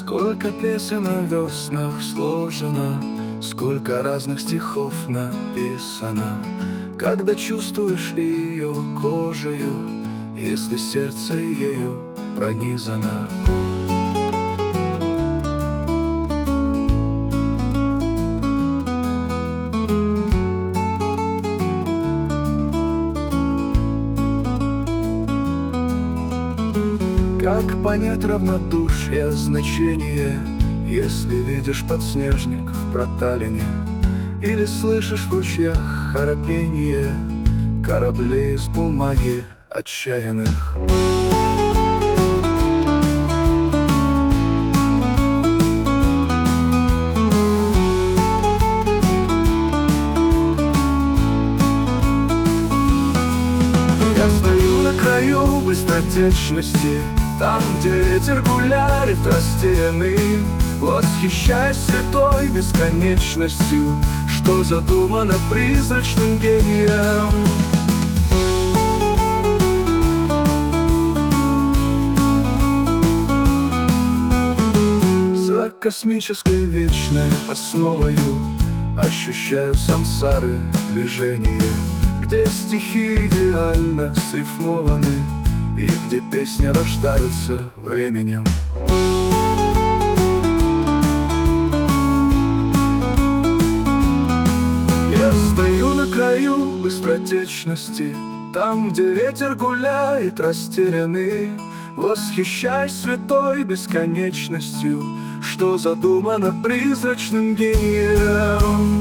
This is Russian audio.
Сколько песен о веснах сложено, сколько разных стихов написано. Когда чувствуешь ее кожею, если сердце ею пронизано. Как понять равнодушие значение, если видишь подснежник в проталине, или слышишь в ручьях храпенье кораблей из бумаги отчаянных? Я стою на краю быстротечности, там, где ветер гуляет растерянный, восхищаясь святой бесконечностью, что задумано призрачным гением. За космической вечной основою ощущаю сансары движение, где стихи идеально срифмованы и где песни рождаются временем. Я стою на краю быстротечности, там, где ветер гуляет растерянный, восхищаясь святой бесконечностью, что задумано призрачным гением.